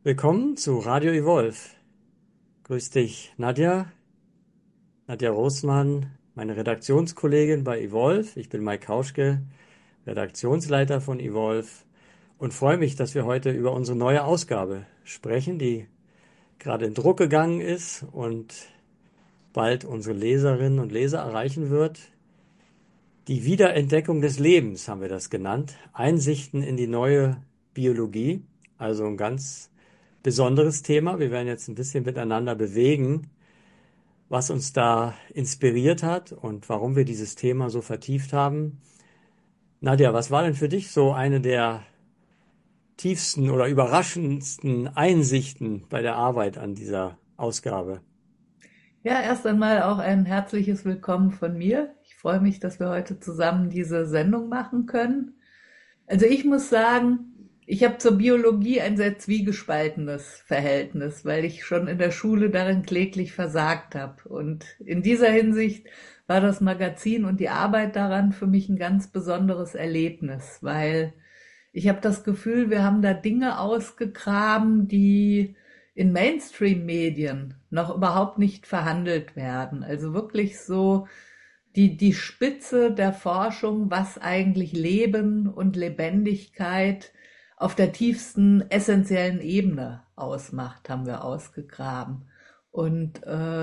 Willkommen zu Radio Evolve. Grüß dich, Nadja, Nadja Roßmann, meine Redaktionskollegin bei Evolve. Ich bin Mike Kauschke, Redaktionsleiter von Evolve und freue mich, dass wir heute über unsere neue Ausgabe sprechen, die gerade in Druck gegangen ist und bald unsere Leserinnen und Leser erreichen wird. Die Wiederentdeckung des Lebens haben wir das genannt. Einsichten in die neue Biologie, also ein ganz besonderes Thema. Wir werden jetzt ein bisschen miteinander bewegen, was uns da inspiriert hat und warum wir dieses Thema so vertieft haben. Nadja, was war denn für dich so eine der tiefsten oder überraschendsten Einsichten bei der Arbeit an dieser Ausgabe? Ja, erst einmal auch ein herzliches Willkommen von mir. Ich freue mich, dass wir heute zusammen diese Sendung machen können. Also ich muss sagen, ich habe zur Biologie ein sehr zwiegespaltenes Verhältnis, weil ich schon in der Schule darin kläglich versagt habe. Und in dieser Hinsicht war das Magazin und die Arbeit daran für mich ein ganz besonderes Erlebnis, weil ich habe das Gefühl, wir haben da Dinge ausgegraben, die in Mainstream-Medien noch überhaupt nicht verhandelt werden. Also wirklich so die Spitze der Forschung, was eigentlich Leben und Lebendigkeit auf der tiefsten essentiellen Ebene ausmacht, haben wir ausgegraben. Und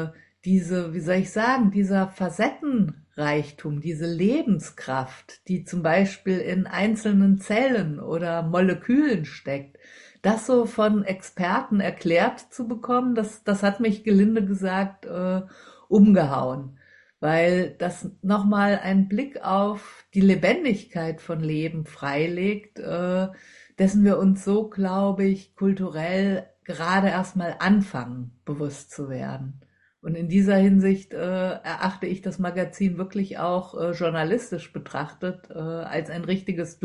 wie soll ich sagen, dieser Facettenreichtum, diese Lebenskraft, die zum Beispiel in einzelnen Zellen oder Molekülen steckt, das so von Experten erklärt zu bekommen, das hat mich gelinde gesagt umgehauen, weil das nochmal einen Blick auf die Lebendigkeit von Leben freilegt, dessen wir uns so, glaube ich, kulturell gerade erstmal anfangen, bewusst zu werden. Und in dieser Hinsicht erachte ich das Magazin wirklich auch journalistisch betrachtet als ein richtiges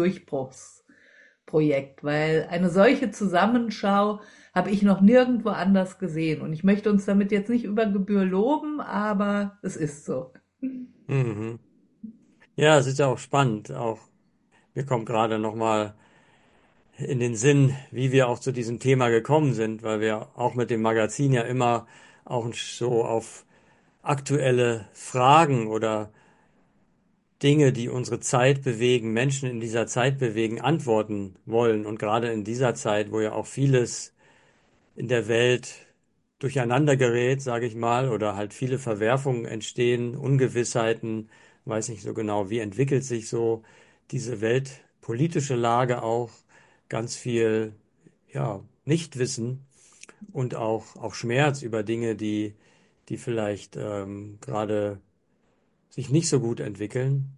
Durchbruchsprojekt, weil eine solche Zusammenschau habe ich noch nirgendwo anders gesehen. Und ich möchte uns damit jetzt nicht über Gebühr loben, aber es ist so. Mhm. Ja, es ist ja auch spannend. Auch mir kommt gerade nochmal in den Sinn, wie wir auch zu diesem Thema gekommen sind, weil wir auch mit dem Magazin ja immer auch so auf aktuelle Fragen oder Dinge, die unsere Zeit bewegen, Menschen in dieser Zeit bewegen, antworten wollen. Und gerade in dieser Zeit, wo ja auch vieles in der Welt durcheinander gerät, sage ich mal, oder halt viele Verwerfungen entstehen, Ungewissheiten, weiß nicht so genau, wie entwickelt sich so diese weltpolitische Lage auch, ganz viel, ja, Nichtwissen und auch Schmerz über Dinge, die vielleicht gerade sich nicht so gut entwickeln.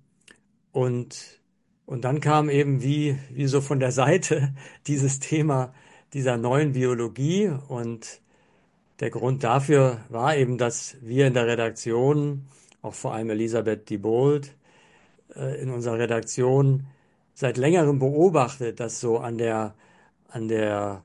Und, und dann kam eben wie so von der Seite dieses Thema dieser neuen Biologie. Und der Grund dafür war eben, dass wir in der Redaktion, auch vor allem Elisabeth Diebold, in unserer Redaktion seit längerem beobachtet, dass so an der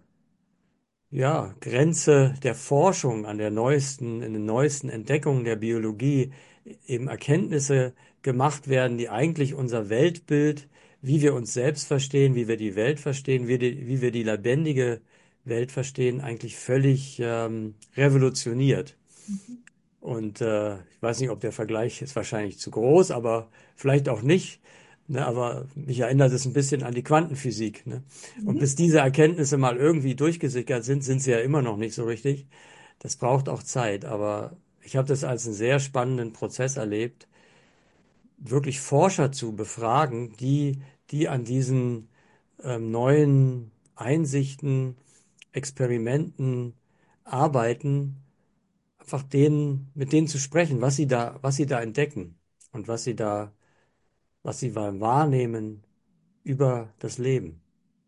ja, Grenze der Forschung, in den neuesten Entdeckungen der Biologie eben Erkenntnisse gemacht werden, die eigentlich unser Weltbild, wie wir uns selbst verstehen, wie wir die Welt verstehen, wie wir die lebendige Welt verstehen, eigentlich völlig revolutioniert. Und ich weiß nicht, ob der Vergleich ist wahrscheinlich zu groß, aber vielleicht auch nicht. Ne, aber mich erinnert es ein bisschen an die Quantenphysik. Ne? Und Mhm. bis diese Erkenntnisse mal irgendwie durchgesickert sind, sind sie ja immer noch nicht so richtig. Das braucht auch Zeit. Aber ich habe das als einen sehr spannenden Prozess erlebt, wirklich Forscher zu befragen, die an diesen neuen Einsichten, Experimenten arbeiten, einfach mit denen zu sprechen, was sie da entdecken und was sie wahrnehmen über das Leben.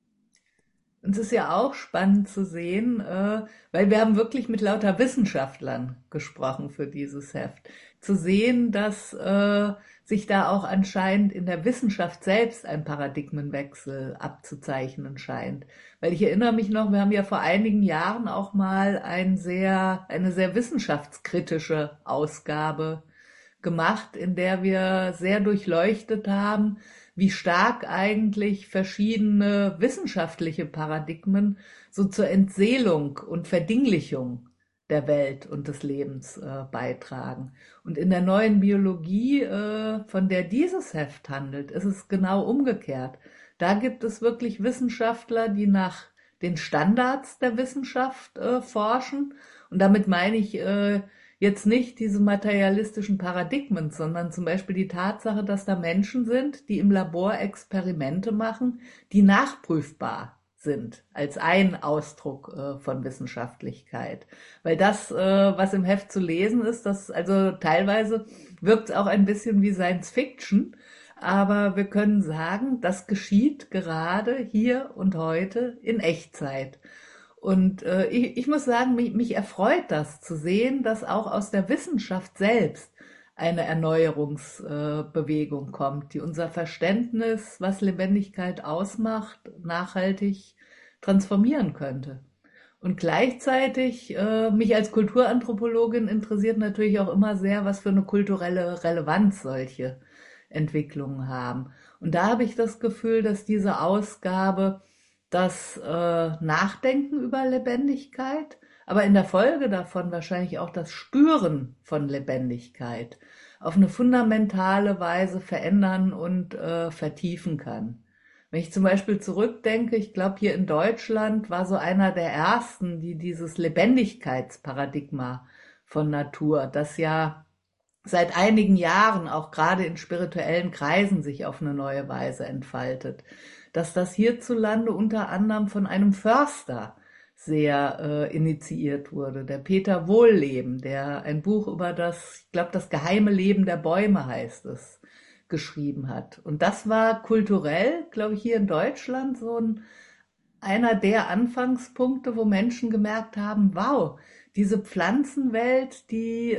Und es ist ja auch spannend zu sehen, weil wir haben wirklich mit lauter Wissenschaftlern gesprochen für dieses Heft, zu sehen, dass sich da auch anscheinend in der Wissenschaft selbst ein Paradigmenwechsel abzuzeichnen scheint. Weil ich erinnere mich noch, wir haben ja vor einigen Jahren auch mal eine sehr wissenschaftskritische Ausgabe gemacht, in der wir sehr durchleuchtet haben, wie stark eigentlich verschiedene wissenschaftliche Paradigmen so zur Entseelung und Verdinglichung der Welt und des Lebens beitragen. Und in der neuen Biologie, von der dieses Heft handelt, ist es genau umgekehrt. Da gibt es wirklich Wissenschaftler, die nach den Standards der Wissenschaft forschen. Und damit meine ich jetzt nicht diese materialistischen Paradigmen, sondern zum Beispiel die Tatsache, dass da Menschen sind, die im Labor Experimente machen, die nachprüfbar sind, als ein Ausdruck von Wissenschaftlichkeit. Weil das, was im Heft zu lesen ist, das also teilweise wirkt auch ein bisschen wie Science Fiction, aber wir können sagen, das geschieht gerade hier und heute in Echtzeit. Und ich muss sagen, mich erfreut das zu sehen, dass auch aus der Wissenschaft selbst eine Erneuerungsbewegung kommt, die unser Verständnis, was Lebendigkeit ausmacht, nachhaltig transformieren könnte. Und gleichzeitig, mich als Kulturanthropologin interessiert natürlich auch immer sehr, was für eine kulturelle Relevanz solche Entwicklungen haben. Und da habe ich das Gefühl, dass diese Ausgabe das Nachdenken über Lebendigkeit, aber in der Folge davon wahrscheinlich auch das Spüren von Lebendigkeit auf eine fundamentale Weise verändern und vertiefen kann. Wenn ich zum Beispiel zurückdenke, ich glaube, hier in Deutschland war so einer der ersten, die dieses Lebendigkeitsparadigma von Natur, das ja seit einigen Jahren auch gerade in spirituellen Kreisen sich auf eine neue Weise entfaltet, dass das hierzulande unter anderem von einem Förster sehr initiiert wurde, der Peter Wohlleben, der ein Buch über das, ich glaube, das geheime Leben der Bäume heißt es, geschrieben hat. Und das war kulturell, glaube ich, hier in Deutschland so einer der Anfangspunkte, wo Menschen gemerkt haben, wow, diese Pflanzenwelt, die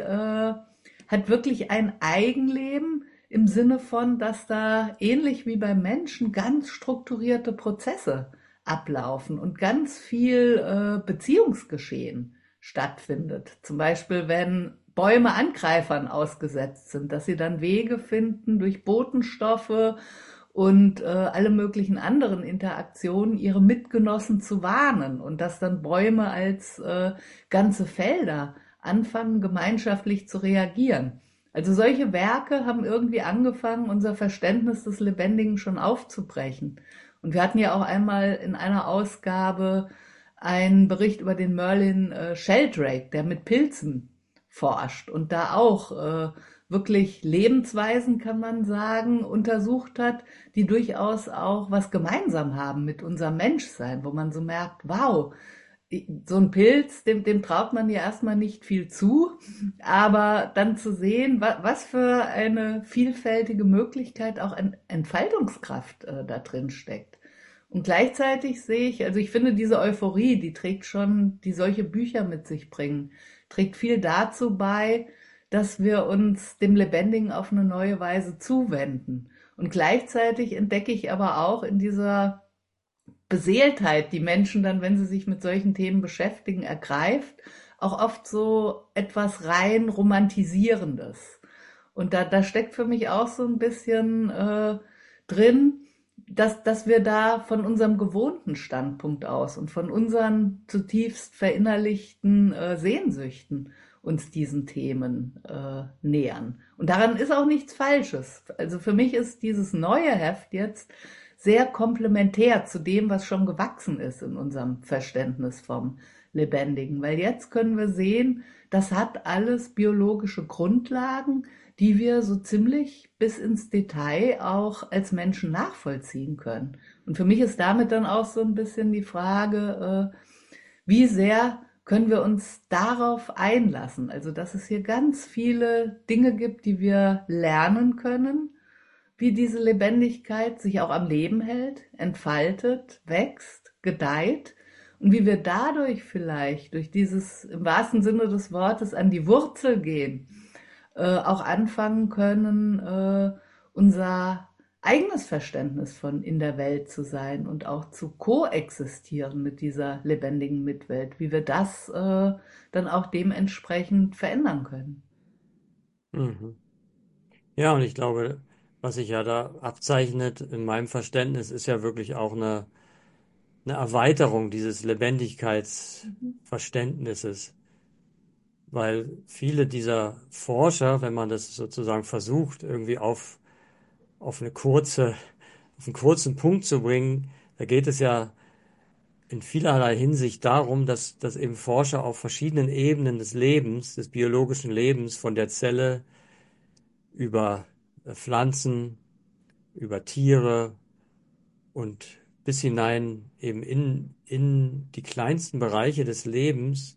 hat wirklich ein Eigenleben im Sinne von, dass da ähnlich wie beim Menschen ganz strukturierte Prozesse ablaufen und ganz viel Beziehungsgeschehen stattfindet. Zum Beispiel, wenn Bäume Angreifern ausgesetzt sind, dass sie dann Wege finden durch Botenstoffe und alle möglichen anderen Interaktionen ihre Mitgenossen zu warnen und dass dann Bäume als ganze Felder anfangen, gemeinschaftlich zu reagieren. Also solche Werke haben irgendwie angefangen, unser Verständnis des Lebendigen schon aufzubrechen. Und wir hatten ja auch einmal in einer Ausgabe einen Bericht über den Merlin Sheldrake, der mit Pilzen forscht und da auch wirklich Lebensweisen, kann man sagen, untersucht hat, die durchaus auch was gemeinsam haben mit unserem Menschsein, wo man so merkt, wow, so ein Pilz, dem traut man ja erstmal nicht viel zu, aber dann zu sehen, was für eine vielfältige Möglichkeit auch an Entfaltungskraft da drin steckt. Und gleichzeitig sehe ich, also ich finde diese Euphorie, die trägt schon, die solche Bücher mit sich bringen, trägt viel dazu bei, dass wir uns dem Lebendigen auf eine neue Weise zuwenden. Und gleichzeitig entdecke ich aber auch in dieser Beseeltheit, die Menschen dann, wenn sie sich mit solchen Themen beschäftigen, ergreift, auch oft so etwas rein Romantisierendes. Und da steckt für mich auch so ein bisschen drin, dass wir da von unserem gewohnten Standpunkt aus und von unseren zutiefst verinnerlichten Sehnsüchten uns diesen Themen nähern. Und daran ist auch nichts Falsches. Also für mich ist dieses neue Heft jetzt sehr komplementär zu dem, was schon gewachsen ist in unserem Verständnis vom Lebendigen. Weil jetzt können wir sehen, das hat alles biologische Grundlagen, die wir so ziemlich bis ins Detail auch als Menschen nachvollziehen können. Und für mich ist damit dann auch so ein bisschen die Frage, wie sehr können wir uns darauf einlassen? Also, dass es hier ganz viele Dinge gibt, die wir lernen können, wie diese Lebendigkeit sich auch am Leben hält, entfaltet, wächst, gedeiht und wie wir dadurch vielleicht, durch dieses im wahrsten Sinne des Wortes an die Wurzel gehen, auch anfangen können, unser eigenes Verständnis von in der Welt zu sein und auch zu koexistieren mit dieser lebendigen Mitwelt, wie wir das dann auch dementsprechend verändern können. Mhm. Ja, und ich glaube, Was sich ja da abzeichnet in meinem Verständnis, ist ja wirklich auch eine Erweiterung dieses Lebendigkeitsverständnisses, weil viele dieser Forscher, wenn man das sozusagen versucht, irgendwie auf auf einen kurzen Punkt zu bringen, da geht es ja in vielerlei Hinsicht darum, dass eben Forscher auf verschiedenen Ebenen des Lebens, des biologischen Lebens, von der Zelle über Pflanzen, über Tiere und bis hinein eben in die kleinsten Bereiche des Lebens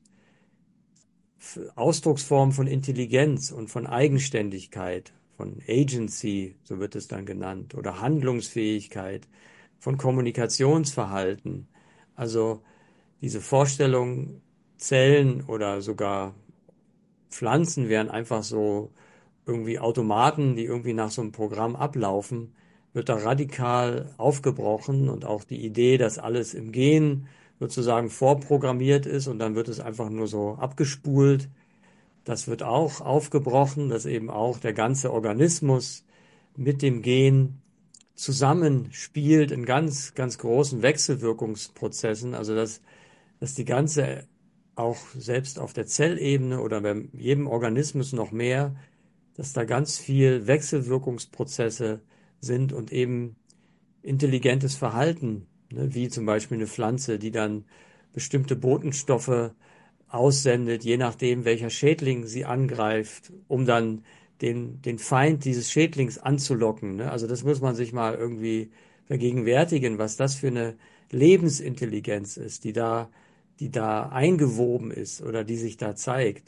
Ausdrucksformen von Intelligenz und von Eigenständigkeit, von Agency, so wird es dann genannt, oder Handlungsfähigkeit, von Kommunikationsverhalten. Also diese Vorstellung, Zellen oder sogar Pflanzen wären einfach so irgendwie Automaten, die irgendwie nach so einem Programm ablaufen, wird da radikal aufgebrochen und auch die Idee, dass alles im Gen sozusagen vorprogrammiert ist und dann wird es einfach nur so abgespult. Das wird auch aufgebrochen, dass eben auch der ganze Organismus mit dem Gen zusammenspielt in ganz großen Wechselwirkungsprozessen. Also dass die ganze, auch selbst auf der Zellebene oder bei jedem Organismus noch mehr, dass da ganz viel Wechselwirkungsprozesse sind und eben intelligentes Verhalten, ne, wie zum Beispiel eine Pflanze, die dann bestimmte Botenstoffe aussendet, je nachdem, welcher Schädling sie angreift, um dann den Feind dieses Schädlings anzulocken. Ne? Also das muss man sich mal irgendwie vergegenwärtigen, was das für eine Lebensintelligenz ist, die da eingewoben ist oder die sich da zeigt.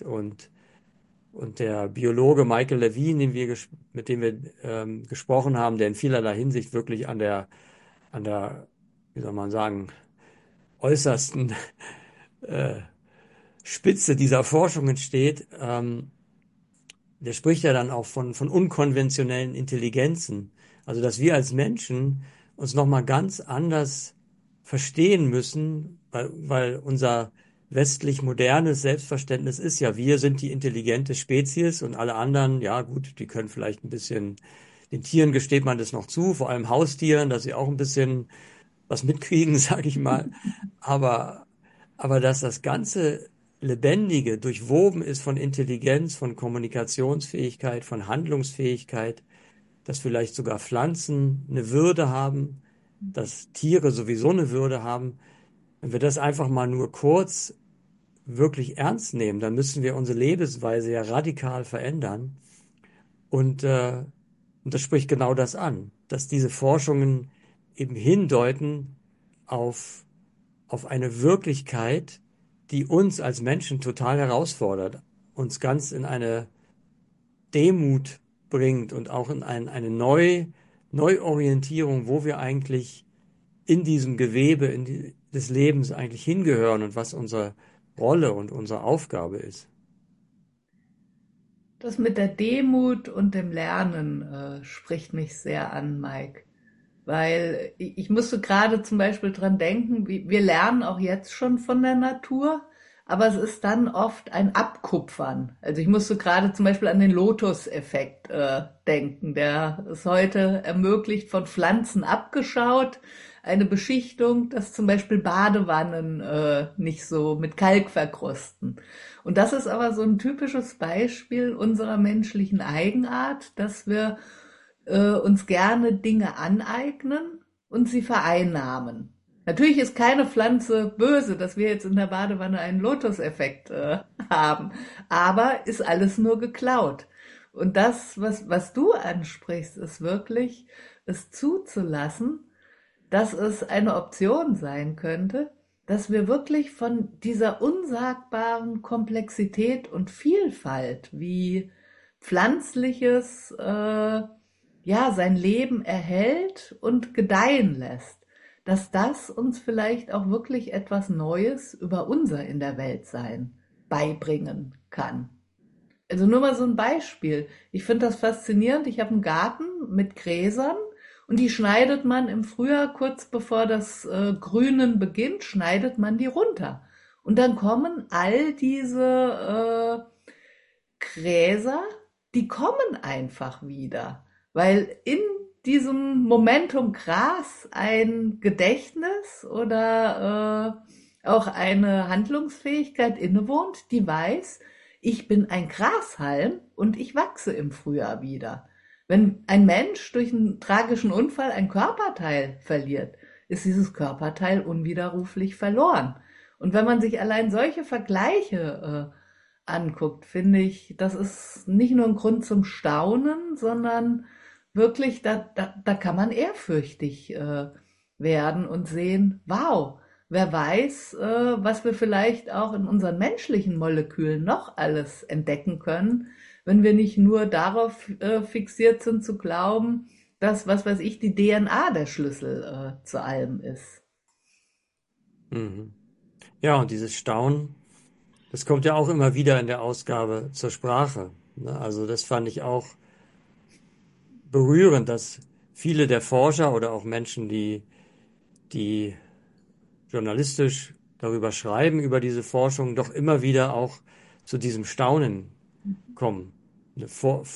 Und der Biologe Michael Levine, mit dem wir gesprochen haben, der in vielerlei Hinsicht wirklich an der, wie soll man sagen, äußersten äh, Spitze dieser Forschungen steht, der spricht ja dann auch von unkonventionellen Intelligenzen. Also, dass wir als Menschen uns nochmal ganz anders verstehen müssen, weil unser westlich modernes Selbstverständnis ist ja, wir sind die intelligente Spezies und alle anderen, ja gut, die können vielleicht ein bisschen, den Tieren gesteht man das noch zu, vor allem Haustieren, dass sie auch ein bisschen was mitkriegen, sage ich mal. Aber, aber dass das ganze Lebendige durchwoben ist von Intelligenz, von Kommunikationsfähigkeit, von Handlungsfähigkeit, dass vielleicht sogar Pflanzen eine Würde haben, dass Tiere sowieso eine Würde haben. Wenn wir das einfach mal nur kurz wirklich ernst nehmen, dann müssen wir unsere Lebensweise ja radikal verändern. Und, äh, und das spricht genau das an, dass diese Forschungen eben hindeuten auf, auf eine Wirklichkeit, die uns als Menschen total herausfordert, uns ganz in eine Demut bringt und auch in eine Neuorientierung, wo wir eigentlich in diesem Gewebe des Lebens eigentlich hingehören und was unsere Rolle und unsere Aufgabe ist. Das mit der Demut und dem Lernen spricht mich sehr an, Mike. Weil ich musste gerade zum Beispiel dran denken, wir lernen auch jetzt schon von der Natur, aber es ist dann oft ein Abkupfern. Also ich musste gerade zum Beispiel an den Lotus-Effekt denken. Der ist heute ermöglicht, von Pflanzen abgeschaut, eine Beschichtung, dass zum Beispiel Badewannen nicht so mit Kalk verkrusten. Und das ist aber so ein typisches Beispiel unserer menschlichen Eigenart, dass wir uns gerne Dinge aneignen und sie vereinnahmen. Natürlich ist keine Pflanze böse, dass wir jetzt in der Badewanne einen Lotus-Effekt haben, aber ist alles nur geklaut. Und das, was du ansprichst, ist wirklich, es zuzulassen, dass es eine Option sein könnte, dass wir wirklich von dieser unsagbaren Komplexität und Vielfalt, wie pflanzliches ja sein Leben erhält und gedeihen lässt, dass das uns vielleicht auch wirklich etwas Neues über unser in der Welt sein beibringen kann. Also nur mal so ein Beispiel. Ich finde das faszinierend. Ich habe einen Garten mit Gräsern und die schneidet man im Frühjahr, kurz bevor das Grünen beginnt, schneidet man die runter. Und dann kommen all diese Gräser, die kommen einfach wieder. weil in diesem Momentum Gras ein Gedächtnis oder auch eine Handlungsfähigkeit innewohnt, die weiß, ich bin ein Grashalm und ich wachse im Frühjahr wieder. Wenn ein Mensch durch einen tragischen Unfall ein Körperteil verliert, ist dieses Körperteil unwiderruflich verloren. Und wenn man sich allein solche Vergleiche anguckt, finde ich, das ist nicht nur ein Grund zum Staunen, sondern wirklich, da kann man ehrfürchtig werden und sehen, wow, wer weiß, was wir vielleicht auch in unseren menschlichen Molekülen noch alles entdecken können, wenn wir nicht nur darauf fixiert sind zu glauben, dass, was weiß ich, die DNA der Schlüssel zu allem ist. Mhm. Ja, und dieses Staunen, das kommt ja auch immer wieder in der Ausgabe zur Sprache. Ne? Also das fand ich auch berührend, dass viele der Forscher oder auch Menschen, die journalistisch darüber schreiben, über diese Forschung, doch immer wieder auch zu diesem Staunen kommen. Ne?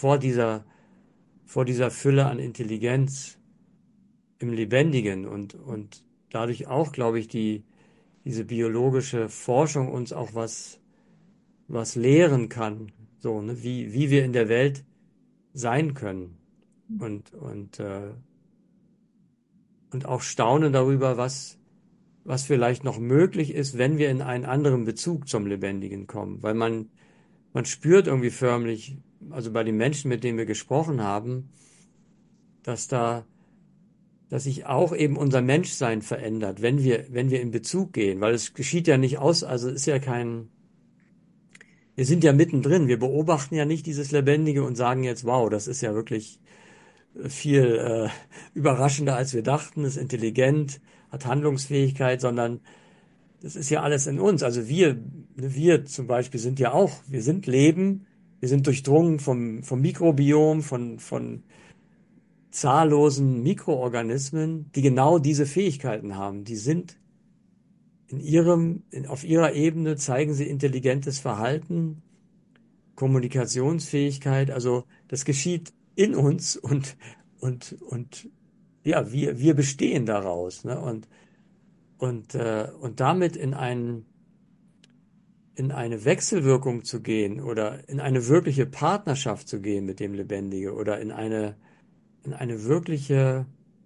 Vor dieser Fülle an Intelligenz im Lebendigen und dadurch auch, glaube ich, diese biologische Forschung uns auch was lehren kann, so, ne? Wie wir in der Welt sein können und und auch staunen darüber, was vielleicht noch möglich ist, wenn wir in einen anderen Bezug zum Lebendigen kommen, weil man spürt irgendwie förmlich, also bei den Menschen, mit denen wir gesprochen haben, dass da dass sich auch eben unser Menschsein verändert, wenn wir in Bezug gehen, weil es geschieht ja nicht aus, also es ist ja kein, wir sind ja mittendrin, wir beobachten ja nicht dieses Lebendige und sagen jetzt, wow, das ist ja wirklich viel überraschender, als wir dachten, ist intelligent, hat Handlungsfähigkeit, sondern das ist ja alles in uns. Also wir zum Beispiel sind ja auch, wir sind Leben, wir sind durchdrungen vom Mikrobiom, von zahllosen Mikroorganismen, die genau diese Fähigkeiten haben. Die sind auf ihrer Ebene zeigen sie intelligentes Verhalten, Kommunikationsfähigkeit. Also das geschieht in uns und ja, wir bestehen daraus, ne? Und damit in eine Wechselwirkung zu gehen oder in eine wirkliche Partnerschaft zu gehen mit dem Lebendige oder in eine wirkliche,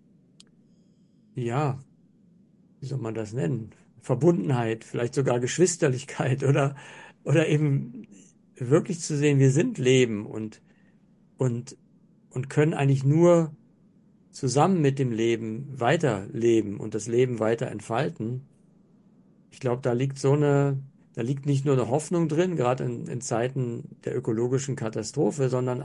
ja, wie soll man das nennen? Verbundenheit, vielleicht sogar Geschwisterlichkeit oder eben wirklich zu sehen, wir sind Leben und, und können eigentlich nur zusammen mit dem Leben weiterleben und das Leben weiter entfalten. Ich glaube, da liegt nicht nur eine Hoffnung drin, gerade in Zeiten der ökologischen Katastrophe, sondern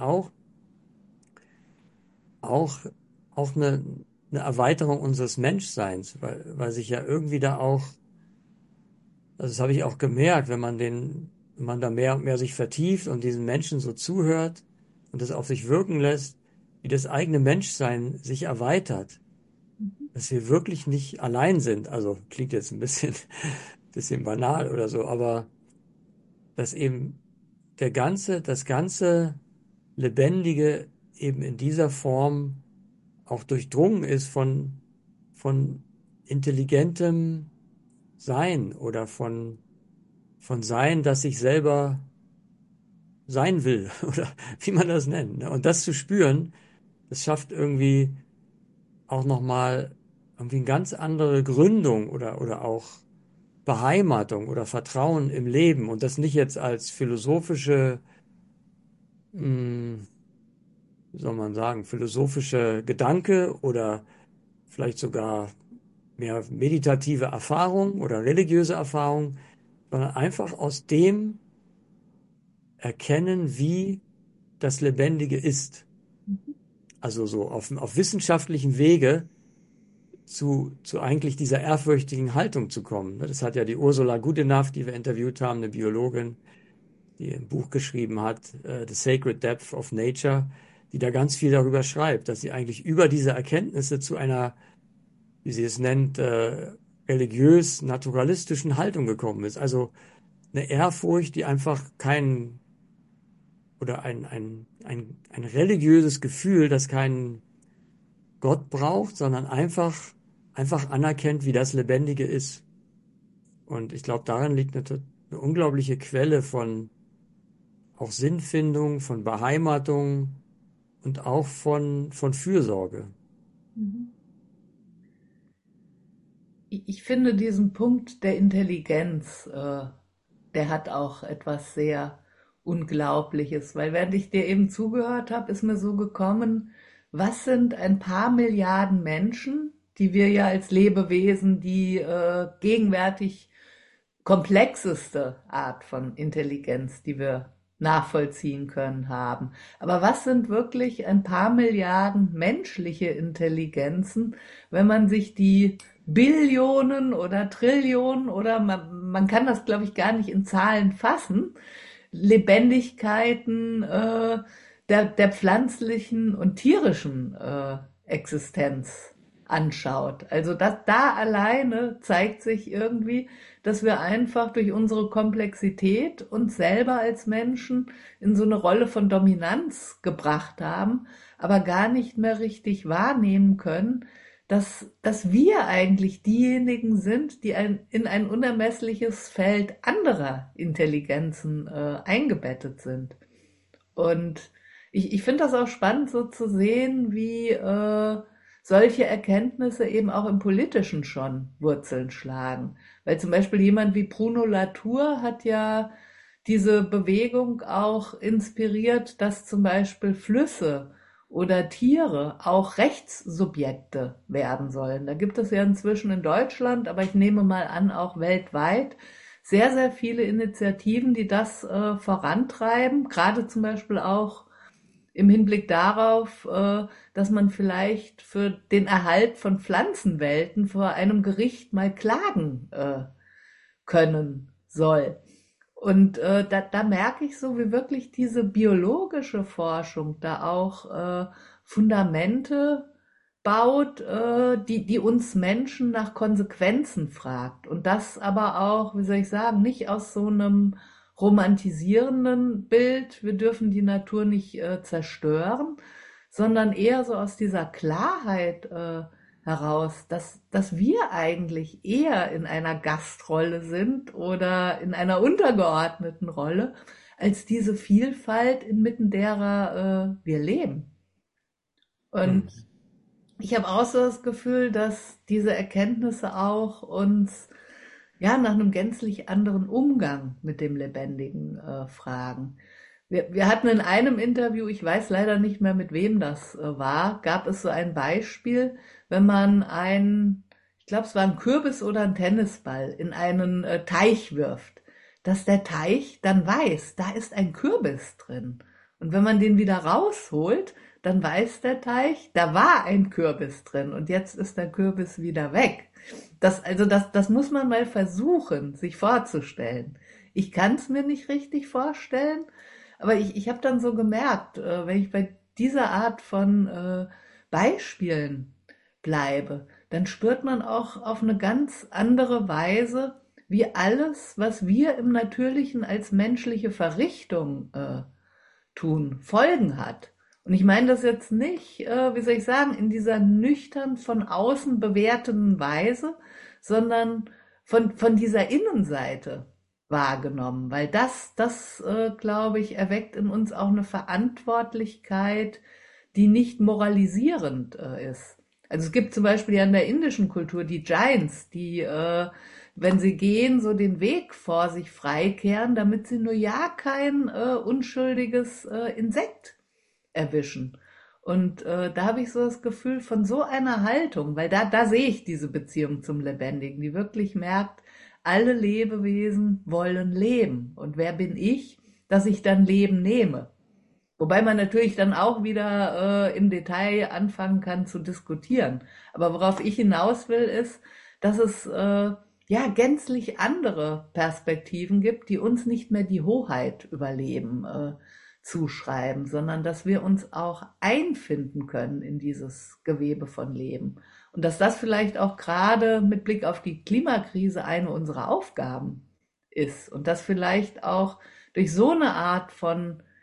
auch, auch eine Erweiterung unseres Menschseins, weil sich ja irgendwie da auch, also das habe ich auch gemerkt, wenn man da mehr und mehr sich vertieft und diesen Menschen so zuhört und das auf sich wirken lässt, wie das eigene Menschsein sich erweitert, dass wir wirklich nicht allein sind. Also klingt jetzt ein bisschen banal oder so, aber dass eben das ganze Lebendige eben in dieser Form auch durchdrungen ist von intelligentem Sein oder von Sein, das sich selber sein will oder wie man das nennt. Ne? Und das zu spüren, das schafft irgendwie auch nochmal irgendwie eine ganz andere Gründung oder auch Beheimatung oder Vertrauen im Leben und das nicht jetzt als philosophische, mh, wie soll man sagen, philosophische Gedanke oder vielleicht sogar mehr meditative Erfahrung oder religiöse Erfahrung, sondern einfach aus dem erkennen, wie das Lebendige ist. Also so auf wissenschaftlichem Wege zu eigentlich dieser ehrfürchtigen Haltung zu kommen. Das hat ja die Ursula Goodenough, die wir interviewt haben, eine Biologin, die ein Buch geschrieben hat, The Sacred Depth of Nature, die da ganz viel darüber schreibt, dass sie eigentlich über diese Erkenntnisse zu einer, wie sie es nennt, religiös-naturalistischen Haltung gekommen ist. Also eine Ehrfurcht, die einfach oder ein religiöses Gefühl, das keinen Gott braucht, sondern einfach anerkennt, wie das Lebendige ist. Und ich glaube, darin liegt eine unglaubliche Quelle von auch Sinnfindung, von Beheimatung und auch von Fürsorge. Ich finde diesen Punkt der Intelligenz, der hat auch etwas sehr Unglaubliches, weil während ich dir eben zugehört habe, ist mir so gekommen, was sind ein paar Milliarden Menschen, die wir ja als Lebewesen die gegenwärtig komplexeste Art von Intelligenz, die wir nachvollziehen können, haben. Aber was sind wirklich ein paar Milliarden menschliche Intelligenzen, wenn man sich die Billionen oder Trillionen oder man kann das, glaube ich, gar nicht in Zahlen fassen, Lebendigkeiten der pflanzlichen und tierischen Existenz anschaut. Also da alleine zeigt sich irgendwie, dass wir einfach durch unsere Komplexität uns selber als Menschen in so eine Rolle von Dominanz gebracht haben, aber gar nicht mehr richtig wahrnehmen können, dass wir eigentlich diejenigen sind, die in ein unermessliches Feld anderer Intelligenzen eingebettet sind. Und ich finde das auch spannend, so zu sehen, wie solche Erkenntnisse eben auch im Politischen schon Wurzeln schlagen. Weil zum Beispiel jemand wie Bruno Latour hat ja diese Bewegung auch inspiriert, dass zum Beispiel Flüsse oder Tiere auch Rechtssubjekte werden sollen. Da gibt es ja inzwischen in Deutschland, aber ich nehme mal an, auch weltweit, sehr, sehr viele Initiativen, die das vorantreiben, gerade zum Beispiel auch im Hinblick darauf, dass man vielleicht für den Erhalt von Pflanzenwelten vor einem Gericht mal klagen können soll. Und da merke ich so, wie wirklich diese biologische Forschung da auch Fundamente baut, die uns Menschen nach Konsequenzen fragt. Und das aber auch, wie soll ich sagen, nicht aus so einem romantisierenden Bild, wir dürfen die Natur nicht zerstören, sondern eher so aus dieser Klarheit heraus, dass wir eigentlich eher in einer Gastrolle sind oder in einer untergeordneten Rolle, als diese Vielfalt, inmitten derer wir leben. Und Mhm. ich habe auch so das Gefühl, dass diese Erkenntnisse auch uns ja nach einem gänzlich anderen Umgang mit dem Lebendigen fragen. Wir hatten in einem Interview, ich weiß leider nicht mehr, mit wem das war, gab es so ein Beispiel, wenn man ich glaube, es war ein Kürbis oder ein Tennisball in einen Teich wirft, dass der Teich dann weiß, da ist ein Kürbis drin. Und wenn man den wieder rausholt, dann weiß der Teich, da war ein Kürbis drin und jetzt ist der Kürbis wieder weg. Das muss man mal versuchen, sich vorzustellen. Ich kann es mir nicht richtig vorstellen, aber ich habe dann so gemerkt, wenn ich bei dieser Art von Beispielen bleibe, dann spürt man auch auf eine ganz andere Weise, wie alles, was wir im Natürlichen als menschliche Verrichtung tun, Folgen hat. Und ich meine das jetzt nicht, wie soll ich sagen, in dieser nüchtern von außen bewertenden Weise, sondern von dieser Innenseite wahrgenommen, weil das glaube ich, erweckt in uns auch eine Verantwortlichkeit, die nicht moralisierend ist. Also es gibt zum Beispiel ja in der indischen Kultur die Giants, die, wenn sie gehen, so den Weg vor sich freikehren, damit sie nur ja kein unschuldiges Insekt erwischen. Und da habe ich so das Gefühl von so einer Haltung, weil da sehe ich diese Beziehung zum Lebendigen, die wirklich merkt, alle Lebewesen wollen leben. Und wer bin ich, dass ich dann Leben nehme? Wobei man natürlich dann auch wieder im Detail anfangen kann zu diskutieren. Aber worauf ich hinaus will, ist, dass es ja gänzlich andere Perspektiven gibt, die uns nicht mehr die Hoheit über Leben zuschreiben, sondern dass wir uns auch einfinden können in dieses Gewebe von Leben. Und dass das vielleicht auch gerade mit Blick auf die Klimakrise eine unserer Aufgaben ist. Und dass vielleicht auch durch so eine Art von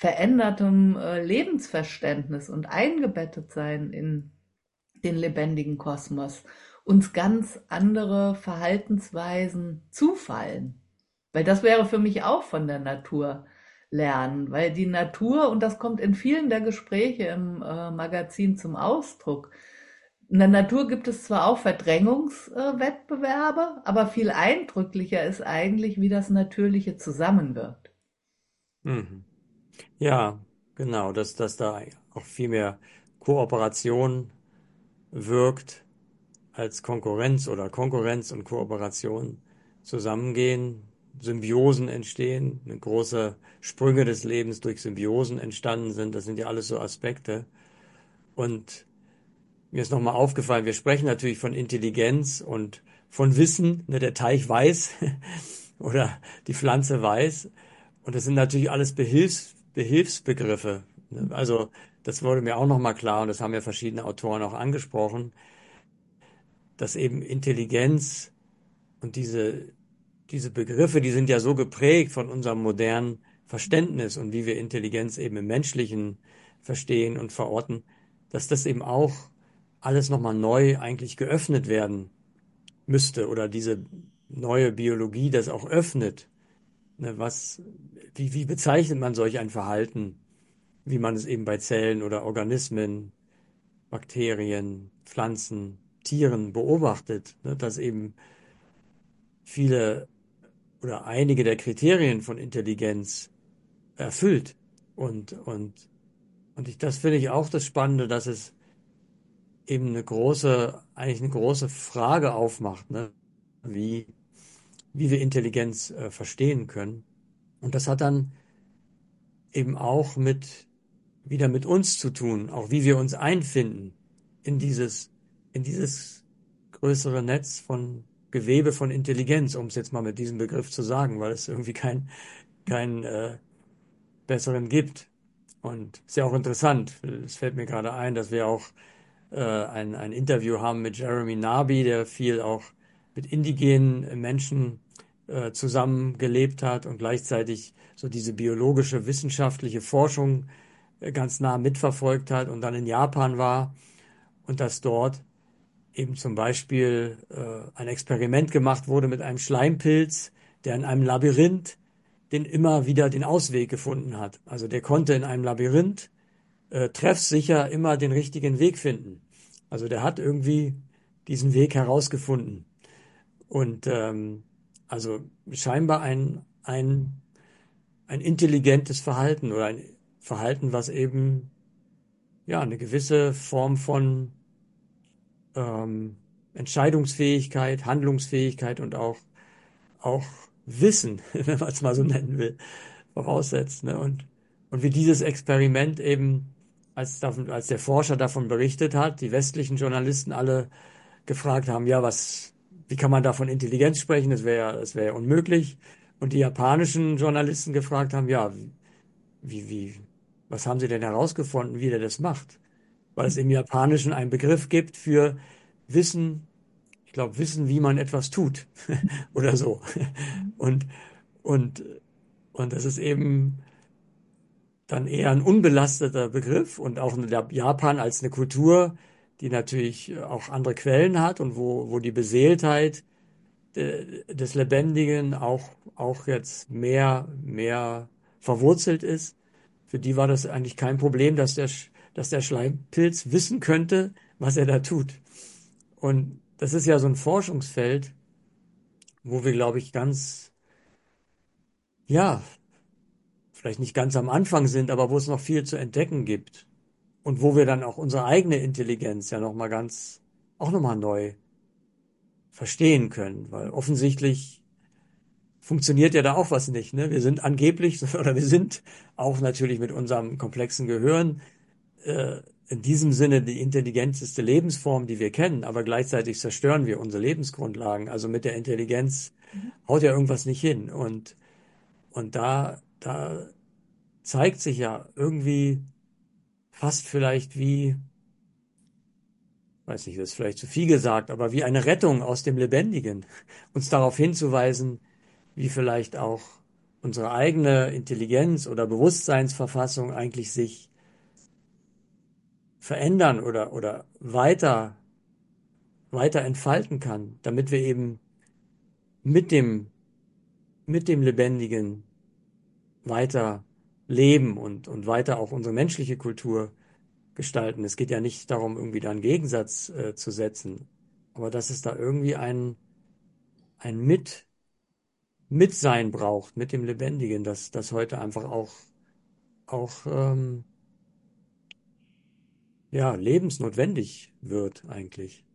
verändertem Lebensverständnis und eingebettet sein in den lebendigen Kosmos uns ganz andere Verhaltensweisen zufallen. Weil das wäre für mich auch von der Natur lernen, weil die Natur, und das kommt in vielen der Gespräche im Magazin zum Ausdruck, in der Natur gibt es zwar auch Verdrängungswettbewerbe, aber viel eindrücklicher ist eigentlich, wie das Natürliche zusammenwirkt. Mhm. Ja, genau, dass da auch viel mehr Kooperation wirkt als Konkurrenz oder Konkurrenz und Kooperation zusammengehen, Symbiosen entstehen, große Sprünge des Lebens durch Symbiosen entstanden sind. Das sind ja alles so Aspekte. Und mir ist nochmal aufgefallen, wir sprechen natürlich von Intelligenz und von Wissen, ne, der Teich weiß oder die Pflanze weiß. Und das sind natürlich alles Behilfsbegriffe. Ne? Also das wurde mir auch nochmal klar und das haben ja verschiedene Autoren auch angesprochen, dass eben Intelligenz und diese Begriffe, die sind ja so geprägt von unserem modernen Verständnis und wie wir Intelligenz eben im Menschlichen verstehen und verorten, dass das eben auch alles nochmal neu eigentlich geöffnet werden müsste oder diese neue Biologie das auch öffnet. Ne, wie bezeichnet man solch ein Verhalten, wie man es eben bei Zellen oder Organismen, Bakterien, Pflanzen, Tieren beobachtet, ne, dass eben viele oder einige der Kriterien von Intelligenz erfüllt. Und, und, das finde ich auch das Spannende, dass es eben eigentlich eine große Frage aufmacht, ne? Wie, wie wir Intelligenz verstehen können. Und das hat dann eben auch wieder mit uns zu tun, auch wie wir uns einfinden in in dieses größere Netz von Gewebe von Intelligenz, um es jetzt mal mit diesem Begriff zu sagen, weil es irgendwie keinen besseren gibt. Und ist ja auch interessant. Es fällt mir gerade ein, dass wir auch ein Interview haben mit Jeremy Narby, der viel auch mit indigenen Menschen zusammengelebt hat und gleichzeitig so diese biologische, wissenschaftliche Forschung ganz nah mitverfolgt hat und dann in Japan war und dass dort eben zum Beispiel ein Experiment gemacht wurde mit einem Schleimpilz, der in einem Labyrinth immer wieder den Ausweg gefunden hat. Also der konnte in einem Labyrinth treffsicher immer den richtigen Weg finden. Also der hat irgendwie diesen Weg herausgefunden. Und also scheinbar ein intelligentes Verhalten oder ein Verhalten, was eben ja eine gewisse Form von ähm, Entscheidungsfähigkeit, Handlungsfähigkeit und auch Wissen, wenn man es mal so nennen will, voraussetzt. Ne? Und wie dieses Experiment eben, als der Forscher davon berichtet hat, die westlichen Journalisten alle gefragt haben, ja, wie kann man da von Intelligenz sprechen? Das wäre ja unmöglich. Und die japanischen Journalisten gefragt haben, ja, wie, wie, was haben Sie denn herausgefunden, wie der das macht? Weil es im Japanischen einen Begriff gibt für Wissen, ich glaube, Wissen, wie man etwas tut oder so. Und, und, und das ist eben dann eher ein unbelasteter Begriff und auch in Japan als eine Kultur, die natürlich auch andere Quellen hat und wo die Beseeltheit des Lebendigen auch jetzt mehr verwurzelt ist. Für die war das eigentlich kein Problem, dass der Schleimpilz wissen könnte, was er da tut. Und das ist ja so ein Forschungsfeld, wo wir, glaube ich, ja, vielleicht nicht ganz am Anfang sind, aber wo es noch viel zu entdecken gibt. Und wo wir dann auch unsere eigene Intelligenz ja auch nochmal neu verstehen können, weil offensichtlich funktioniert ja da auch was nicht, ne? Wir sind angeblich, oder wir sind auch natürlich mit unserem komplexen Gehirn in diesem Sinne die intelligenteste Lebensform, die wir kennen, aber gleichzeitig zerstören wir unsere Lebensgrundlagen. Also mit der Intelligenz haut ja irgendwas nicht hin. Und da zeigt sich ja irgendwie fast vielleicht weiß nicht, das ist vielleicht zu viel gesagt, aber wie eine Rettung aus dem Lebendigen, uns darauf hinzuweisen, wie vielleicht auch unsere eigene Intelligenz oder Bewusstseinsverfassung eigentlich sich verändern oder weiter entfalten kann, damit wir eben mit mit dem Lebendigen weiter leben und weiter auch unsere menschliche Kultur gestalten. Es geht ja nicht darum, irgendwie da einen Gegensatz zu setzen, aber dass es da irgendwie ein Mitsein braucht mit dem Lebendigen, das heute einfach auch ja, lebensnotwendig wird eigentlich.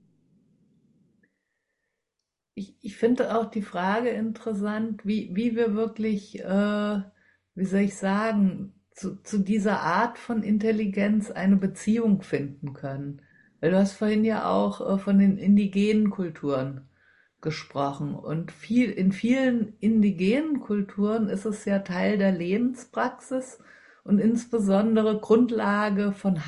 Ich finde auch die Frage interessant, wie wir wirklich, wie soll ich sagen, zu dieser Art von Intelligenz eine Beziehung finden können. Weil du hast vorhin ja auch von den indigenen Kulturen gesprochen. Und in vielen indigenen Kulturen ist es ja Teil der Lebenspraxis und insbesondere Grundlage von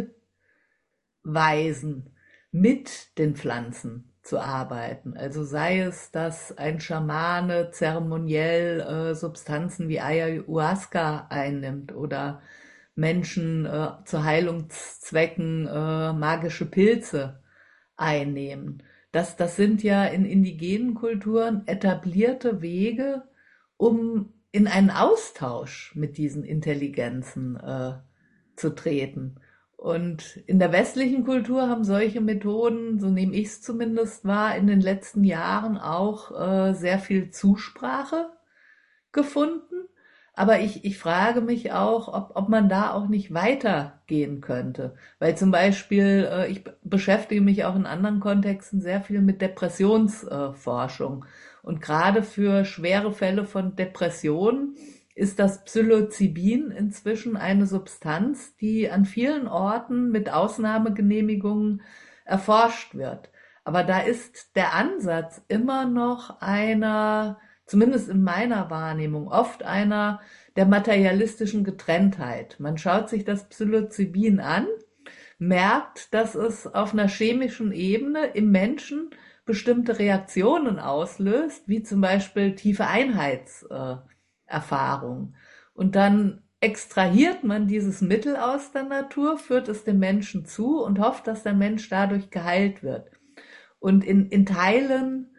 Heilweisen mit den Pflanzen zu arbeiten. Also sei es, dass ein Schamane zeremoniell Substanzen wie Ayahuasca einnimmt oder Menschen zu Heilungszwecken magische Pilze einnehmen. Das sind ja in indigenen Kulturen etablierte Wege, um in einen Austausch mit diesen Intelligenzen zu treten. Und in der westlichen Kultur haben solche Methoden, so nehme ich es zumindest wahr, in den letzten Jahren auch sehr viel Zusprache gefunden. Aber ich frage mich auch, ob man da auch nicht weitergehen könnte. Weil zum Beispiel, ich beschäftige mich auch in anderen Kontexten sehr viel mit Depressionsforschung. Und gerade für schwere Fälle von Depressionen ist das Psilocybin inzwischen eine Substanz, die an vielen Orten mit Ausnahmegenehmigungen erforscht wird. Aber da ist der Ansatz immer noch einer, zumindest in meiner Wahrnehmung, oft einer der materialistischen Getrenntheit. Man schaut sich das Psilocybin an, merkt, dass es auf einer chemischen Ebene im Menschen bestimmte Reaktionen auslöst, wie zum Beispiel tiefe Einheitserfahrung. Und dann extrahiert man dieses Mittel aus der Natur, führt es dem Menschen zu und hofft, dass der Mensch dadurch geheilt wird. Und in Teilen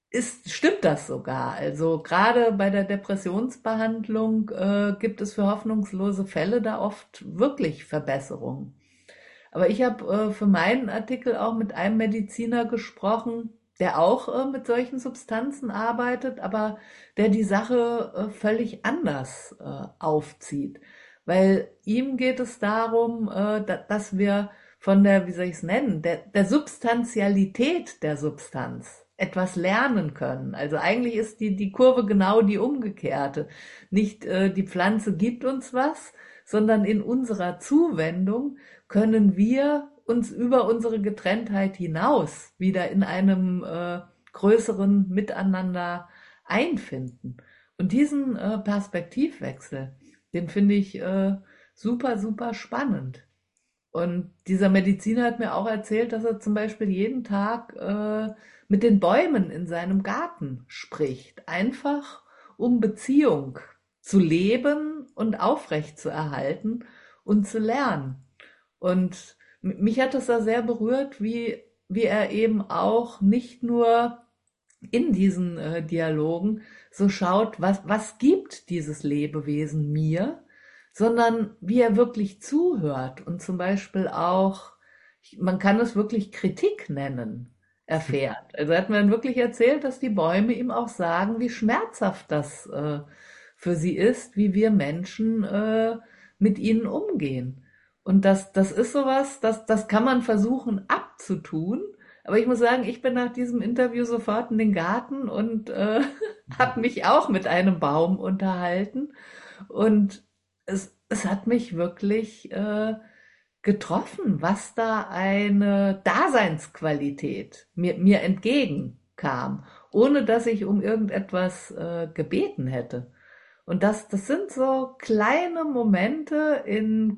stimmt das sogar. Also gerade bei der Depressionsbehandlung gibt es für hoffnungslose Fälle da oft wirklich Verbesserungen. Aber ich habe für meinen Artikel auch mit einem Mediziner gesprochen, der auch mit solchen Substanzen arbeitet, aber der die Sache völlig anders aufzieht. Weil ihm geht es darum, dass wir von der, wie soll ich es nennen, der Substantialität der Substanz etwas lernen können. Also eigentlich ist die Kurve genau die umgekehrte. Nicht die Pflanze gibt uns was, sondern in unserer Zuwendung können wir uns über unsere Getrenntheit hinaus wieder in einem größeren Miteinander einfinden. Und diesen Perspektivwechsel, den finde ich super, super spannend. Und dieser Mediziner hat mir auch erzählt, dass er zum Beispiel jeden Tag mit den Bäumen in seinem Garten spricht, einfach um Beziehung zu leben und aufrecht zu erhalten und zu lernen. Und mich hat das da sehr berührt, wie er eben auch nicht nur in diesen Dialogen so schaut, was gibt dieses Lebewesen mir, sondern wie er wirklich zuhört und zum Beispiel auch, man kann es wirklich Kritik nennen, erfährt. Also er hat mir dann wirklich erzählt, dass die Bäume ihm auch sagen, wie schmerzhaft das für sie ist, wie wir Menschen mit ihnen umgehen. Und das ist sowas, das kann man versuchen abzutun. Aber ich muss sagen, ich bin nach diesem Interview sofort in den Garten und habe mich auch mit einem Baum unterhalten. Und es hat mich wirklich getroffen, was da eine Daseinsqualität mir entgegenkam, ohne dass ich um irgendetwas gebeten hätte. Und das sind so kleine Momente in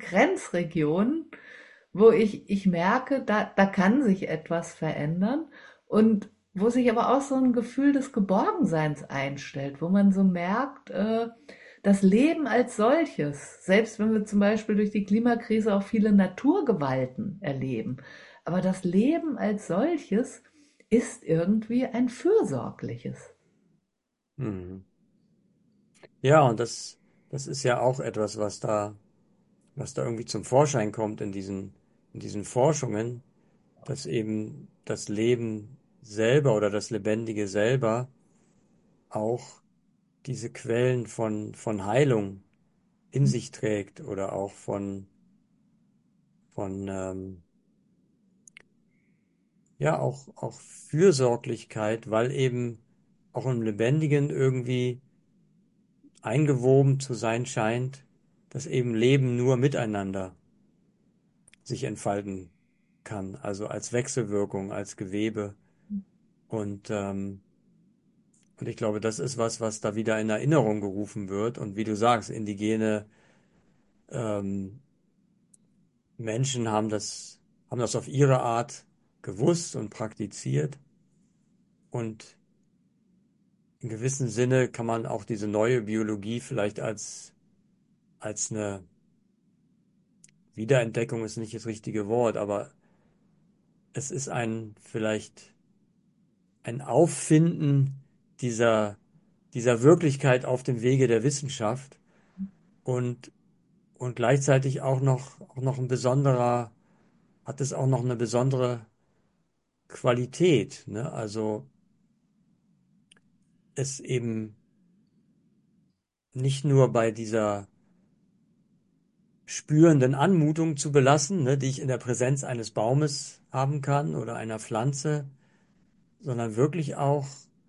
Grenzregionen, wo ich merke, da kann sich etwas verändern. Und wo sich aber auch so ein Gefühl des Geborgenseins einstellt, wo man so merkt, das Leben als solches, selbst wenn wir zum Beispiel durch die Klimakrise auch viele Naturgewalten erleben, aber das Leben als solches ist irgendwie ein fürsorgliches. Mhm. Ja, und das ist ja auch etwas, was da irgendwie zum Vorschein kommt in diesen Forschungen, dass eben das Leben selber oder das Lebendige selber auch diese Quellen von Heilung in sich trägt oder auch von ja, auch Fürsorglichkeit, weil eben auch im Lebendigen irgendwie eingewoben zu sein scheint, dass eben Leben nur miteinander sich entfalten kann, also als Wechselwirkung, als Gewebe. Und, ähm, und ich glaube, das ist was, was da wieder in Erinnerung gerufen wird. Und wie du sagst, indigene ähm, Menschen haben das auf ihre Art gewusst und praktiziert. Und in gewissem Sinne kann man auch diese neue Biologie vielleicht als eine Wiederentdeckung ist nicht das richtige Wort, aber es ist vielleicht ein Auffinden dieser, dieser Wirklichkeit auf dem Wege der Wissenschaft und, und gleichzeitig auch noch hat es auch noch eine besondere Qualität, ne? Also es eben nicht nur bei dieser spürenden Anmutung zu belassen, ne, die ich in der Präsenz eines Baumes haben kann oder einer Pflanze, sondern wirklich auch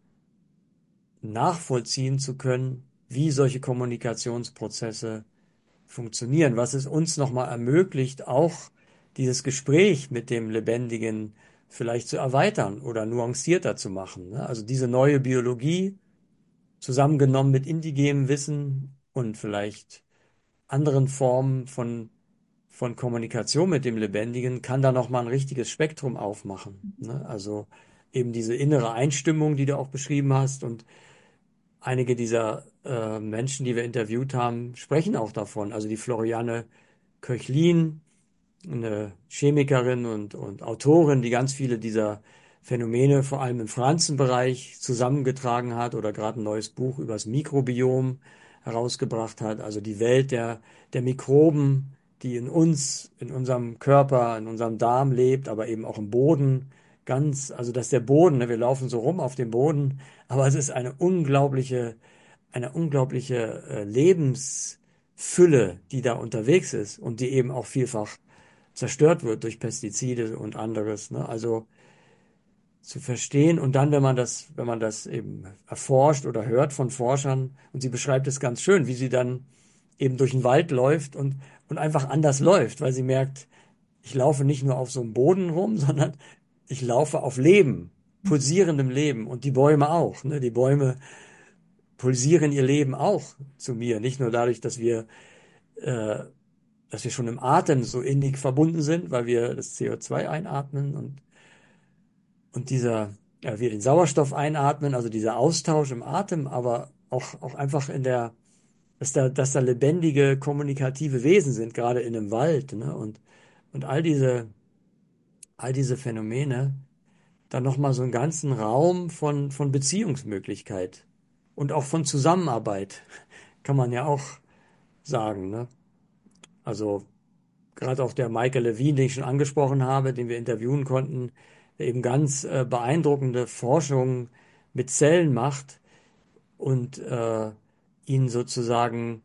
nachvollziehen zu können, wie solche Kommunikationsprozesse funktionieren, was es uns nochmal ermöglicht, auch dieses Gespräch mit dem Lebendigen vielleicht zu erweitern oder nuancierter zu machen. Ne? Also diese neue Biologie zusammengenommen mit indigenem Wissen und vielleicht anderen Formen von Kommunikation mit dem Lebendigen kann da nochmal ein richtiges Spektrum aufmachen. Ne? Also eben diese innere Einstimmung, die du auch beschrieben hast und einige dieser Menschen, die wir interviewt haben, sprechen auch davon. Also die Floriane Köchlin, eine Chemikerin und Autorin, die ganz viele dieser Phänomene, vor allem im Pflanzenbereich, zusammengetragen hat oder gerade ein neues Buch über das Mikrobiom herausgebracht hat. Also die Welt der Mikroben, die in uns, in unserem Körper, in unserem Darm lebt, aber eben auch im Boden. Also dass der Boden, ne, wir laufen so rum auf dem Boden, aber es ist eine unglaubliche Lebensfülle, die da unterwegs ist und die eben auch vielfach zerstört wird durch Pestizide und anderes. Ne? Also zu verstehen und dann, wenn man das eben erforscht oder hört von Forschern, und sie beschreibt es ganz schön, wie sie dann eben durch den Wald läuft und einfach anders läuft, weil sie merkt, ich laufe nicht nur auf so einem Boden rum, sondern ich laufe auf Leben, pulsierendem Leben und die Bäume auch. Ne? Die Bäume pulsieren ihr Leben auch zu mir, nicht nur dadurch, äh, dass wir schon im Atem so innig verbunden sind, weil wir das CO2 einatmen und wir den Sauerstoff einatmen, also dieser Austausch im Atem, aber auch einfach dass da lebendige, kommunikative Wesen sind, gerade in einem Wald, ne? Und all diese Phänomene, dann nochmal so einen ganzen Raum von Beziehungsmöglichkeit und auch von Zusammenarbeit, kann man ja auch sagen, ne? Also, gerade auch der Michael Levine, den ich schon angesprochen habe, den wir interviewen konnten, der eben ganz beeindruckende Forschung mit Zellen macht und ihn sozusagen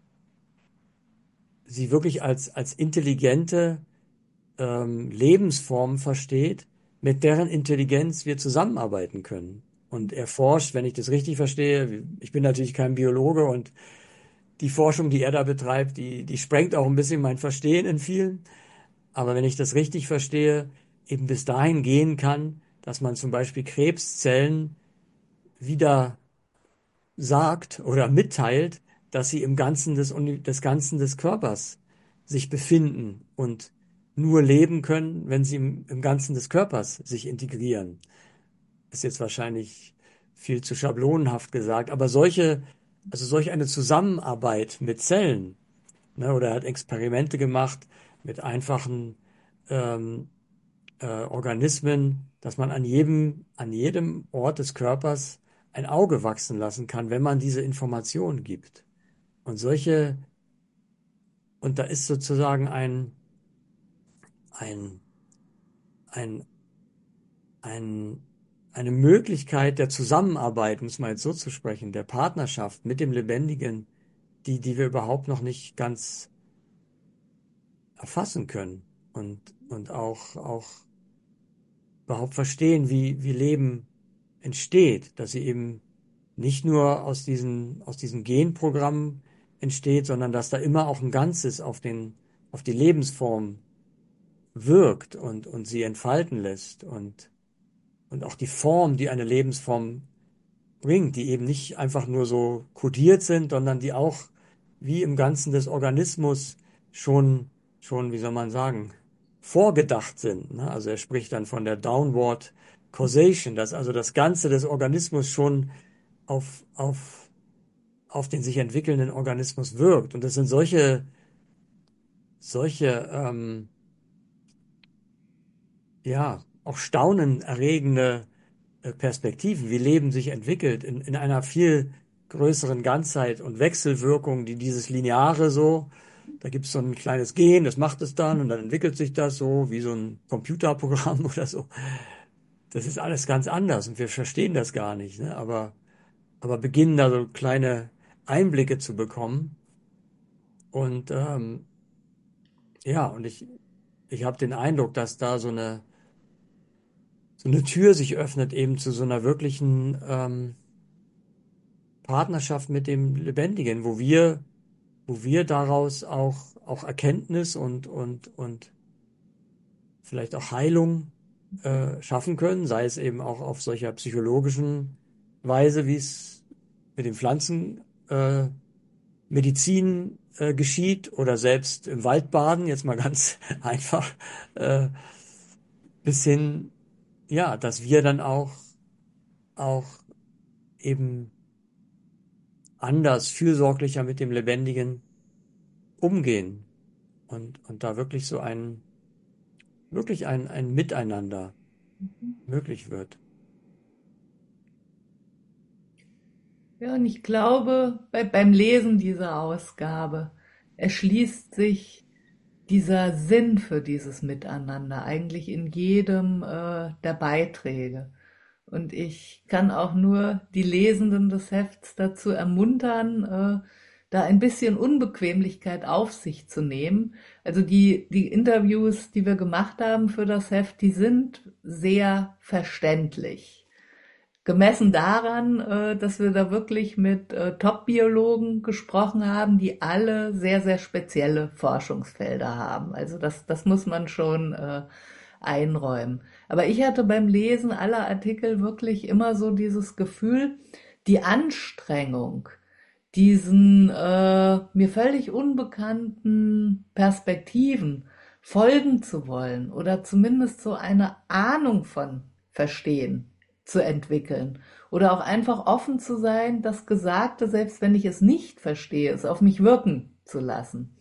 sie wirklich als intelligente Lebensform versteht, mit deren Intelligenz wir zusammenarbeiten können. Und er forscht, wenn ich das richtig verstehe, ich bin natürlich kein Biologe und die Forschung, die er da betreibt, die sprengt auch ein bisschen mein Verstehen in vielen. Aber wenn ich das richtig verstehe, eben bis dahin gehen kann, dass man zum Beispiel Krebszellen wieder sagt oder mitteilt, dass sie im Ganzen des Ganzen des Körpers sich befinden und nur leben können, wenn sie im Ganzen des Körpers sich integrieren. ist jetzt wahrscheinlich viel zu schablonenhaft gesagt, aber also solch eine Zusammenarbeit mit Zellen, ne, oder er hat Experimente gemacht mit einfachen ähm, Organismen, dass man an jedem Ort des Körpers ein Auge wachsen lassen kann, wenn man diese Informationen gibt. Und und da ist sozusagen ein, ein, ein, eine Möglichkeit der Zusammenarbeit, um es mal jetzt so zu sprechen, der Partnerschaft mit dem Lebendigen, die wir überhaupt noch nicht ganz erfassen können und auch überhaupt verstehen, wie Leben entsteht, dass sie eben nicht nur aus diesen Genprogrammen entsteht, sondern dass da immer auch ein Ganzes auf die Lebensform wirkt und sie entfalten lässt und auch die Form, die eine Lebensform bringt, die eben nicht einfach nur so kodiert sind, sondern die auch wie im Ganzen des Organismus schon, wie soll man sagen, vorgedacht sind. Ne? Also er spricht dann von der Downward Causation, dass also das Ganze des Organismus schon auf, auf, auf den sich entwickelnden Organismus wirkt. Und das sind solche ja, auch staunenerregende Perspektiven, wie Leben sich entwickelt in einer viel größeren Ganzheit und Wechselwirkung, die dieses Lineare so, da gibt es so ein kleines Gen, das macht es dann und dann entwickelt sich das so wie so ein Computerprogramm oder so. Das ist alles ganz anders und wir verstehen das gar nicht, ne? Aber beginnen da so kleine Einblicke zu bekommen und ja, ich habe den Eindruck, dass da so eine Tür sich öffnet eben zu so einer wirklichen Partnerschaft mit dem Lebendigen, wo wir daraus auch Erkenntnis und vielleicht auch Heilung schaffen können, sei es eben auch auf solcher psychologischen Weise, wie es mit den Pflanzen Medizin geschieht oder selbst im Waldbaden, jetzt mal ganz einfach, äh, bis hin, ja, dass wir dann auch eben anders, fürsorglicher mit dem Lebendigen umgehen und da wirklich ein Miteinander möglich wird. Ja, und ich glaube, beim Lesen dieser Ausgabe erschließt sich dieser Sinn für dieses Miteinander eigentlich in jedem der Beiträge. Und ich kann auch nur die Lesenden des Hefts dazu ermuntern, da ein bisschen Unbequemlichkeit auf sich zu nehmen. Also die Interviews, die wir gemacht haben für das Heft, die sind sehr verständlich. Gemessen daran, dass wir da wirklich mit Top-Biologen gesprochen haben, die alle sehr, sehr spezielle Forschungsfelder haben. Also das muss man schon einräumen. Aber ich hatte beim Lesen aller Artikel wirklich immer so dieses Gefühl, die Anstrengung, diesen mir völlig unbekannten Perspektiven folgen zu wollen oder zumindest so eine Ahnung von verstehen zu entwickeln oder auch einfach offen zu sein, das Gesagte, selbst wenn ich es nicht verstehe, es auf mich wirken zu lassen.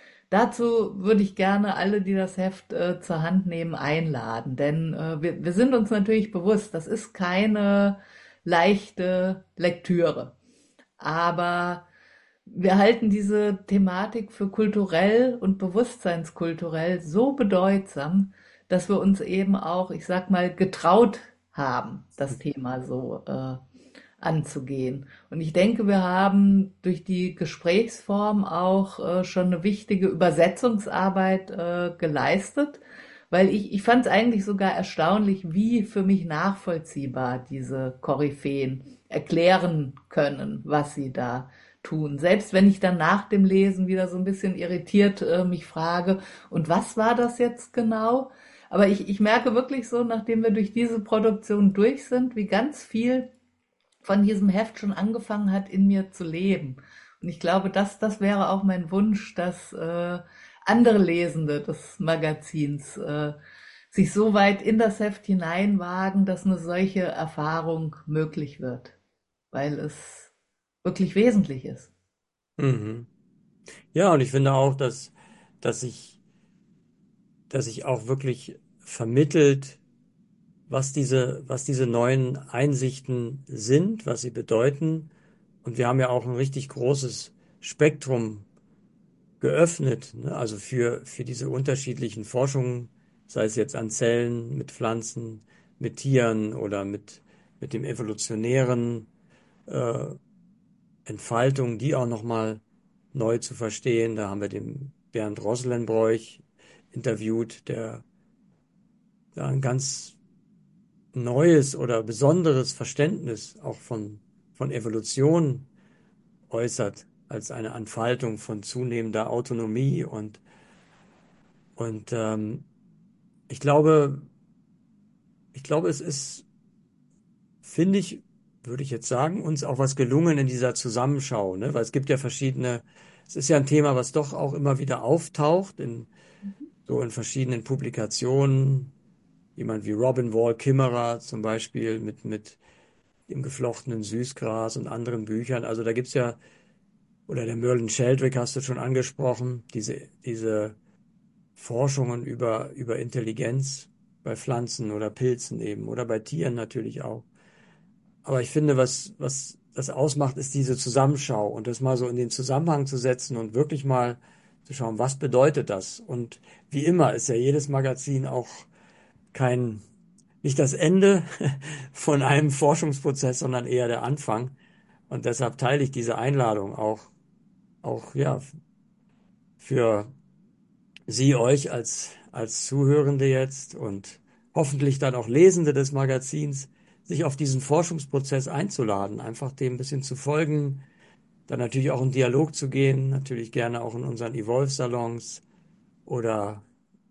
Dazu würde ich gerne alle, die das Heft zur Hand nehmen, einladen, denn wir sind uns natürlich bewusst, das ist keine leichte Lektüre. Aber wir halten diese Thematik für kulturell und bewusstseinskulturell so bedeutsam, dass wir uns eben auch, ich sag mal, getraut haben, das Thema so anzugehen. Und ich denke, wir haben durch die Gesprächsform auch schon eine wichtige Übersetzungsarbeit geleistet, weil ich fand es eigentlich sogar erstaunlich, wie für mich nachvollziehbar diese Koryphäen erklären können, was sie da tun. Selbst wenn ich dann nach dem Lesen wieder so ein bisschen irritiert mich frage, und was war das jetzt genau? Aber ich merke wirklich so, nachdem wir durch diese Produktion durch sind, wie ganz viel von diesem Heft schon angefangen hat, in mir zu leben. Und ich glaube, das wäre auch mein Wunsch, dass andere Lesende des Magazins sich so weit in das Heft hineinwagen, dass eine solche Erfahrung möglich wird, weil es wirklich wesentlich ist. Mhm. Ja, und ich finde auch, dass sich, dass sich auch wirklich vermittelt, was diese neuen Einsichten sind, was sie bedeuten. Und wir haben ja auch ein richtig großes Spektrum geöffnet, ne? Also für diese unterschiedlichen Forschungen, sei es jetzt an Zellen, mit Pflanzen, mit Tieren oder mit dem evolutionären äh, Entfaltung, die auch nochmal neu zu verstehen. Da haben wir den Bernd Roslenbroich interviewt, der da ein ganz neues oder besonderes Verständnis auch von Evolution äußert, als eine Entfaltung von zunehmender Autonomie und ich glaube, ich glaube, es ist, finde ich, würde ich jetzt sagen, uns auch was gelungen in dieser Zusammenschau, ne? Weil es gibt ja verschiedene, es ist ja ein Thema, was doch auch immer wieder auftaucht so in verschiedenen Publikationen. Jemand wie Robin Wall Kimmerer zum Beispiel mit dem geflochtenen Süßgras und anderen Büchern. Also da gibt's ja, oder der Merlin Sheldrake hast du schon angesprochen, diese Forschungen über Intelligenz bei Pflanzen oder Pilzen eben oder bei Tieren natürlich auch. Aber ich finde, was das ausmacht, ist diese Zusammenschau und das mal so in den Zusammenhang zu setzen und wirklich mal zu schauen, was bedeutet das? Und wie immer ist ja jedes Magazin auch kein, nicht das Ende von einem Forschungsprozess, sondern eher der Anfang. Und deshalb teile ich diese Einladung auch ja, für Sie euch als Zuhörende jetzt und hoffentlich dann auch Lesende des Magazins, sich auf diesen Forschungsprozess einzuladen, einfach dem ein bisschen zu folgen, dann natürlich auch in Dialog zu gehen, natürlich gerne auch in unseren Evolve-Salons oder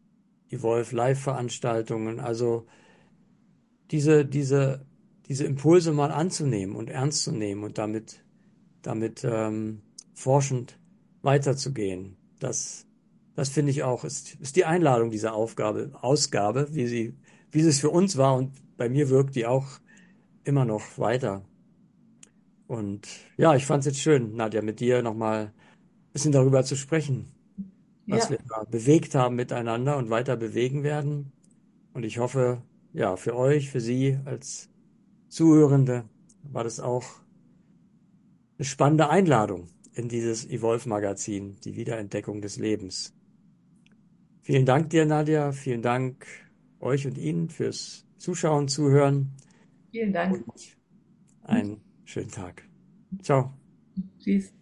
Evolve-Live-Veranstaltungen. Also diese, diese, diese Impulse mal anzunehmen und ernst zu nehmen und damit forschend weiterzugehen. Das finde ich auch, ist die Einladung dieser Ausgabe, wie sie es für uns war und bei mir wirkt die auch immer noch weiter. Und ja, ich fand es jetzt schön, Nadja, mit dir nochmal ein bisschen darüber zu sprechen, was Ja, wir da bewegt haben miteinander und weiter bewegen werden. Und ich hoffe, ja, für euch, für Sie als Zuhörende war das auch eine spannende Einladung in dieses Evolve-Magazin, die Wiederentdeckung des Lebens. Vielen Dank dir, Nadja. Vielen Dank euch und Ihnen fürs Zuschauen, Zuhören vielen Dank. und einen schönen Tag. Ciao. Tschüss.